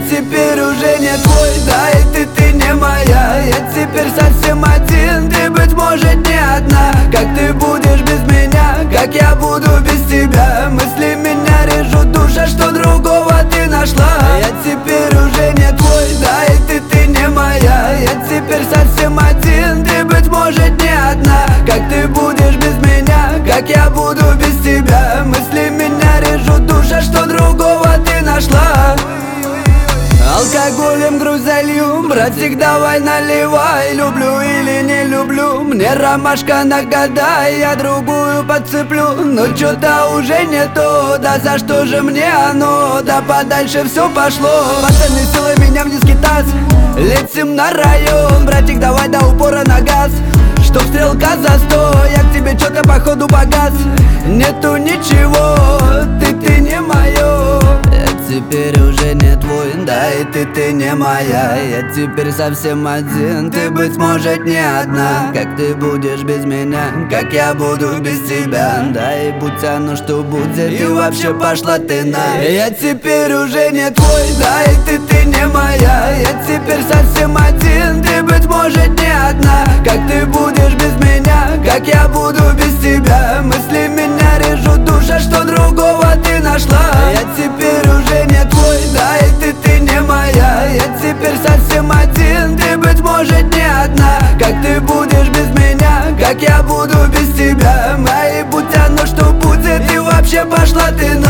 теперь уже не твой, да и ты не моя. Я теперь совсем один, ты, быть может, не одна. Как ты будешь без меня, как я буду без тебя? Мысли меня режут, душа, что другого ты нашла. Я теперь уже не твой, да и ты не моя. Я теперь совсем один, ты, быть может, не одна. Как ты будешь без меня, как я буду без тебя? Мысли меня режут, душа, что другого ты нашла. Алкоголем грудь залью, братик, давай наливай. Люблю или не люблю, мне ромашка нагадай. Я другую подцеплю, но чё-то уже не то. Да за что же мне оно, да подальше все пошло. Пацаны, силой меня вниз кидать, летим на район. Братик, давай до упора на газ, чтоб стрелка за 100. Я к тебе чё-то походу погас, нету ничего, ты не моё. Я теперь уже не твой, да и ты не моя. Я теперь совсем один, ты, быть может, не одна. Как ты будешь без меня, как я буду без тебя? Да и будь оно что будет, и вообще пошла ты на. Я теперь уже не твой, да и ты не моя. Я теперь совсем один, ты, быть может, не одна. Как ты будешь без меня, как я буду без тебя? Мысли меня режут, душа, что другого ты нашла. Я теперь уже не твой, да и ты не моя. Я теперь совсем один, ты, быть может, не одна. Как ты будешь без меня, как я буду без тебя? Мои будь оно что будет, и вообще пошла ты на.